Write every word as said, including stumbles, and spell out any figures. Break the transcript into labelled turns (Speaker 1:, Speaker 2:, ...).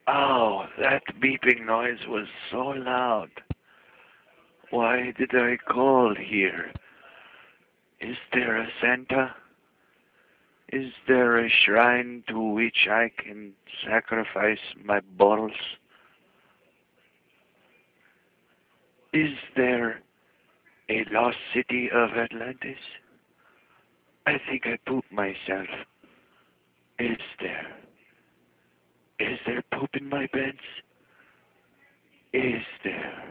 Speaker 1: Oh, that beeping noise was so loud. Why did I call here? Is there a Santa? Is there a shrine to which I can sacrifice my balls? Is there a lost city of Atlantis? I think I pooped myself. Is there? Is there poop in my beds? Is there?